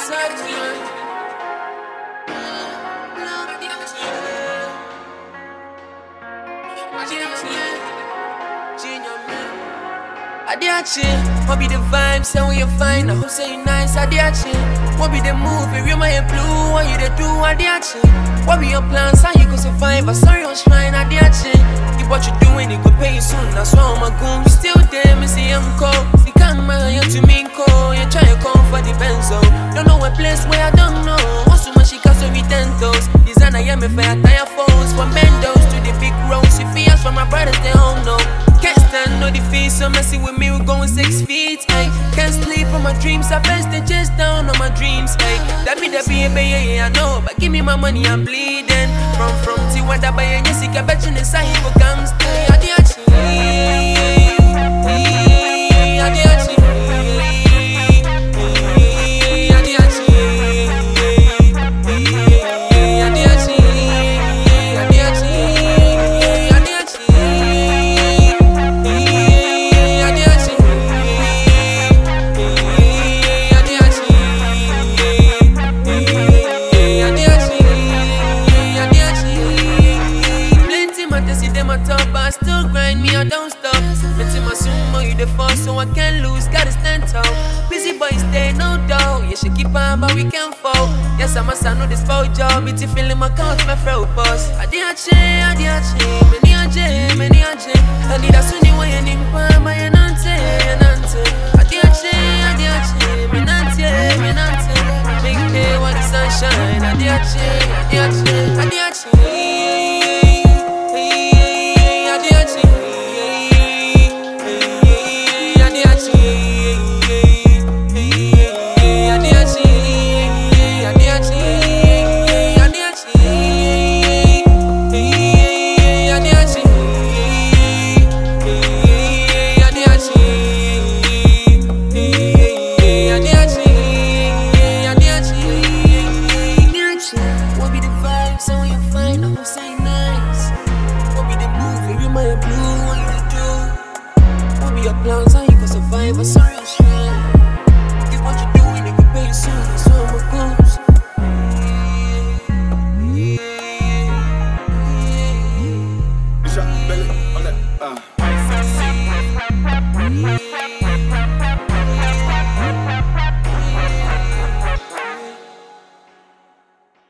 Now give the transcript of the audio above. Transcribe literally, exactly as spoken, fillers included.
Adiachi, what be the vibes and where you find? I hope say you nice, Adiachi. What be the movie, real my blue, what you they do, Adiachi? What be your plans, how you go survive? I saw your shrine, Adiachi. Keep what you doing, it could pay you soon, that's why I'm a goon. You still there, me see I'm cold. See, can't man, you to me cold. You try to come for the benzo. Don't know a place where I don't know. Want so much, she can so with ten toes. Designer, yeah, me fair, tire foes. From Mendos to the big roads. You feel from my brothers, they don't know. Can't stand no defeat, so messing with me, we're going six feet. Ay. Can't sleep on my dreams, I best they chest down on my dreams. Ay. That be the baby, yeah, yeah, I know. But give me my money, I'm bleeding. From from Tiwada by a Jessica, bet you inside he comes. Adiachi, adiachi. I still grind me, I don't stop. Mental my sumo, you the force, so I can't lose, gotta stand tall. Busy boys stay, no doubt. You should keep on, but we can't fall. Yes, I'm a son of this foul job. It's feeling my count, my frail boss. Adiachi, adiachi, many aje, many aje. I need a sunny way and in palm, my anante, anante. Adiachi, adiachi, minante, minante. Big day, what the sunshine. Adiachi, adiachi, adiachi. Plans and you can survive. I'm sorry.